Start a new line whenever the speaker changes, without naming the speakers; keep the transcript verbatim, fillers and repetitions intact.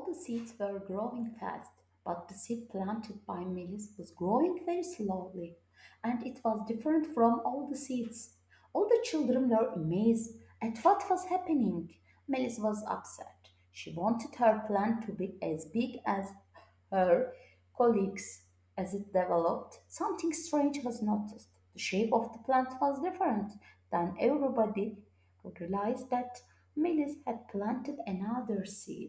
the seeds were growing fast, but the seed planted by Melis was growing very slowly, and it was different from all the seeds. All the children were amazed at what was happening. Melis was upset. She wanted her plant to be as big as her colleagues. As it developed, something strange was noticed. The shape of the plant was different. Then everybody realized that Melis had planted another seed.